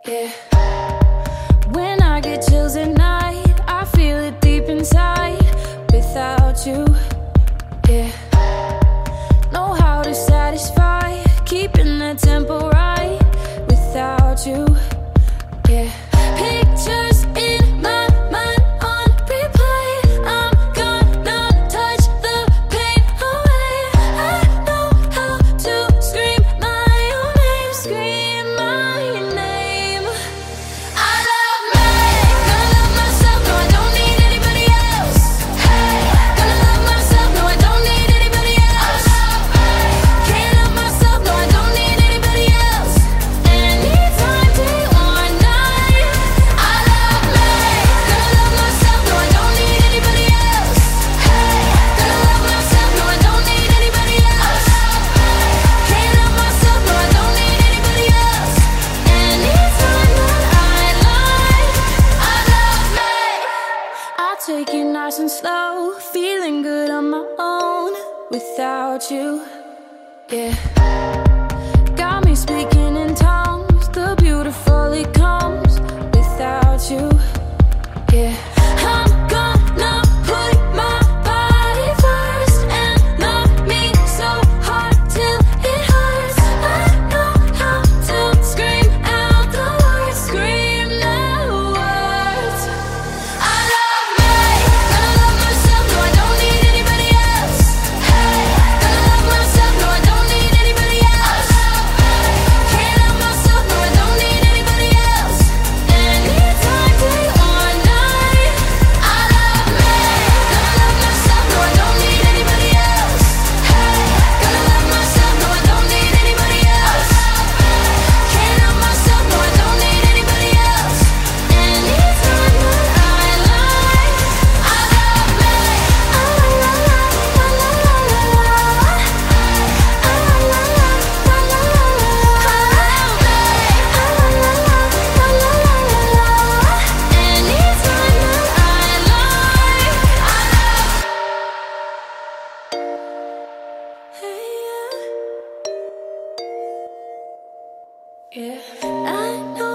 Yeah. When I get chills at night, I feel it deep inside. Without you, yeah. Know how to satisfy, keeping the tempo right. Without you, yeah. Pictures in my mind on replay. I'm gonna touch the pain away. I know how to scream my own name, scream my name. I love me, gonna love myself, no I don't need anybody else. Hey, gonna love myself, no I don't need anybody else. Can't love myself, no I don't need anybody else. Anytime, day or night. I love me, gonna love myself, no I don't need anybody else. Hey, gonna love myself, no I don't need anybody else. Can't love myself, no I don't need anybody else. Anytime that I like, I love me. I take it nice and slow, feeling good on my own without you, yeah. Got me speaking in tongues, the beautiful it comes without you, yeah. I'm gonna put my body first and love me so hard till it hurts. I know how to scream out the words, scream the words. I love me, gonna love myself, no I don't need anybody else. Hey, gonna love myself, no I don't need anybody else. Can't love myself, no I don't need anybody else. Anytime, day or night. I love me, gonna love myself, no I don't need anybody else. Hey, gonna love myself, no I don't need anybody else. Can't love myself, no I don't need anybody else. Anytime that I like, I love me. La la la la la la la la. La la la la la la la la. La la la la la la la. Anytime that I like, I love. Hey, yeah. Yeah. I know